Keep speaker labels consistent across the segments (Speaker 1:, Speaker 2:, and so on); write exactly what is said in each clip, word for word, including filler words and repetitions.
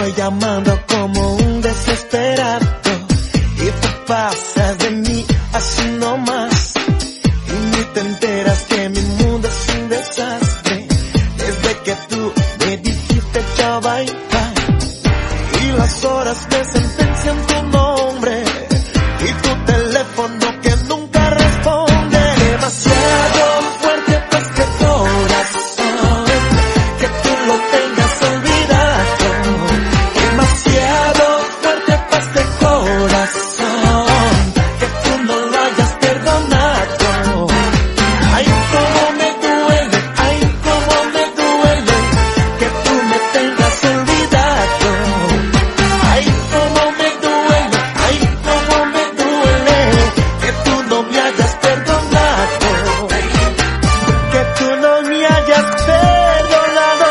Speaker 1: estoy llamando como un desesperado y tú pasas de mí así nomás y ni te enteras que mi mundo es un desastre desde que tú me dijiste chao bye bye y las horas me sentencian tu nombre y tu teléfono que nunca responde. Demasiado fuerte pa' este corazón que tú lo tengas olvidado. Demasiado fuerte pa' este corazón que tú no lo hayas perdonado. Ay, cómo me duele, ay, cómo me duele que tú me tengas olvidado. Ay, cómo me duele, ay, cómo me duele que tú no me hayas perdonado. Que tú no me hayas perdonado.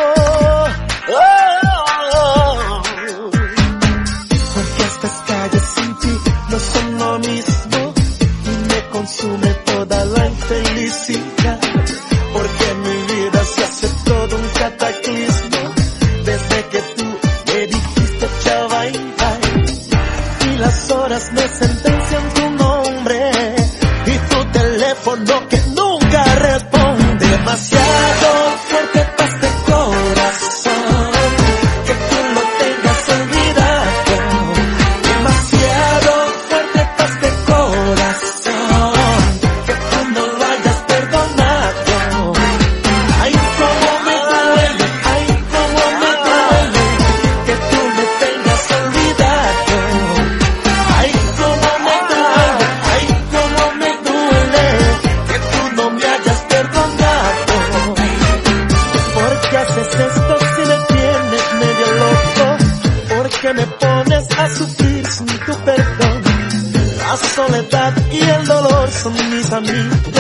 Speaker 1: Oh, porque estas calles sin ti no son lo mismo y me consume toda la infelicidad. Porque mi vida se hace todo un cataclismo desde que tú me dijiste chao bye bye y las horas me sentencian tu nombre y tu teléfono que nunca responde. Demasiado fuerte pa' este corazón que tú lo tengas olvidado. Demasiado fuerte pa' este corazón que tú no lo hayas perdonado. Ay, cómo me duele, ay, cómo me duele que tú me tengas olvidado. Ay, cómo me duele, ay, cómo me duele que tú no me hayas perdonado. ¿Por qué haces esto si me tienes medio loco? ¿Por qué me pones a sufrir sin tu perdón? La soledad y el dolor son mis amigos.